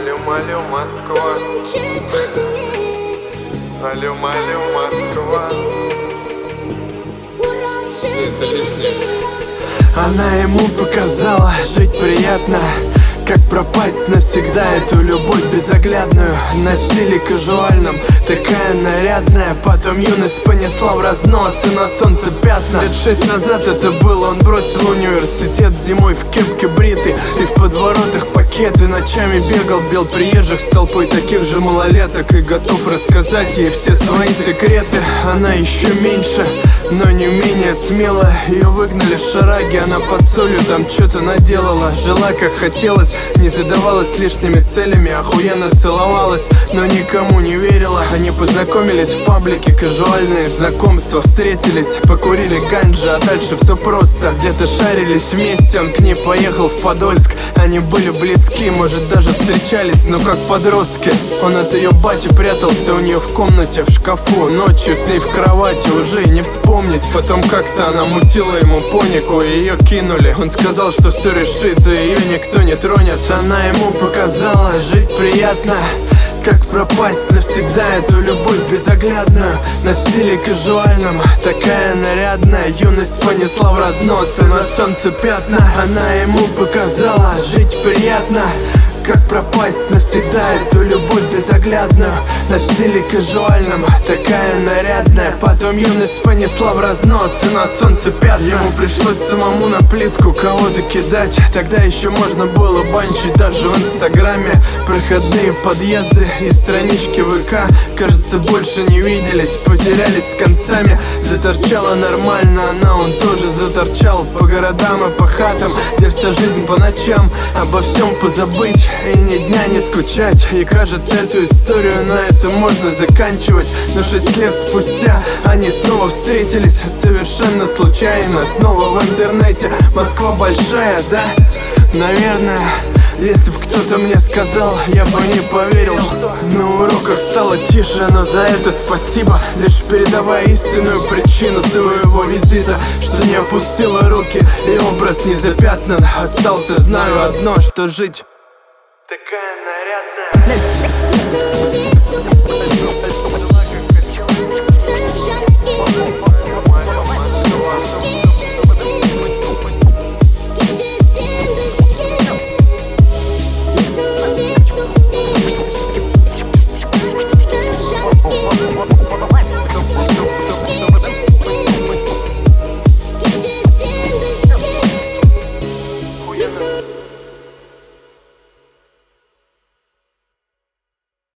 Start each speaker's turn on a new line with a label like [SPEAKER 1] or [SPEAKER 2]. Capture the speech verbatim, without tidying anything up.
[SPEAKER 1] Алю-малю, Москва. Алю-малю, Москва. Это лишнее.
[SPEAKER 2] Она ему показала, жить приятно, как пропасть навсегда эту любовь безоглядную. На стиле кажуальном, такая нарядная. Потом юность понесла в разнос и на солнце пятна. Лет шесть назад это было, он бросил университет. Зимой в кепке бритый и в подворотах пакеты. Ночами бегал, бил приезжих с толпой таких же малолеток и готов рассказать ей все свои секреты. Она еще меньше, но не менее смело. Ее выгнали с шараги, она под солью там что-то наделала. Жила как хотелось, не задавалась лишними целями, охуенно целовалась, но никому не верила. Они познакомились в паблике, кажуальные знакомства. Встретились, покурили ганджи, а дальше все просто. Где-то шарились вместе, он к ней поехал в Подольск. Они были близки, может даже встречались, но как подростки. Он от ее бати прятался у нее в комнате, в шкафу. Ночью с ней в кровати уже и не вспомнить. Потом как-то она мутила ему понику, и ее кинули. Он сказал, что все решит, и ее никто не тронет. Она ему показала, жить приятно, как пропасть навсегда эту любовь безоглядную. На стиле кажуальном, такая нарядная. Юность понесла в разнос и на солнце пятна. Она ему показала, жить приятно, как пропасть навсегда эту любовь безоглядную. На стиле кажуальном, такая нарядная. Потом юность понесла в разнос и на солнце пятна. Ему пришлось самому на плитку кого-то кидать. Тогда еще можно было банчить даже в инстаграме. Проходные подъезды и странички ВК, кажется, больше не виделись, потерялись с концами. Заторчала нормально она, он тоже заторчал. По городам и по хатам, где вся жизнь по ночам. Обо всем позабыть и ни дня не скучать. И кажется, эту историю на этом можно заканчивать. Но шесть лет спустя они снова встретились, совершенно случайно, снова в интернете. Москва большая, да? Наверное. Если бы кто-то мне сказал, я бы не поверил, что на уроках стало тише, но за это спасибо. Лишь передавая истинную причину своего визита, что не опустила руки и образ не запятнан. Остался, знаю одно, что жить такая нарядная.